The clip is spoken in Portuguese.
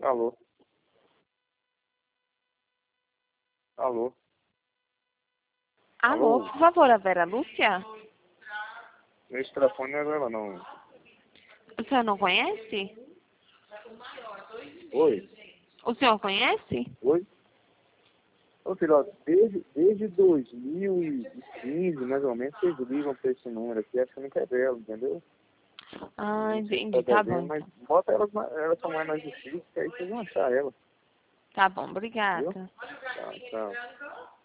Alô? Alô? Alô, Alô? por favor, a Vera Lúcia? Esse telefone não é dela, não. O senhor não conhece? Oi? O senhor conhece? Oi? Ô, filhote, desde 2015, mais ou menos, vocês ligam pra esse número aqui, achando que é dela, entendeu? Ah, Não sei se entendi. Tá devendo, bom. mas bota elas são mais difíceis, que aí vocês vão achar ela, Tá bom, viu? obrigada. Tchau, tchau.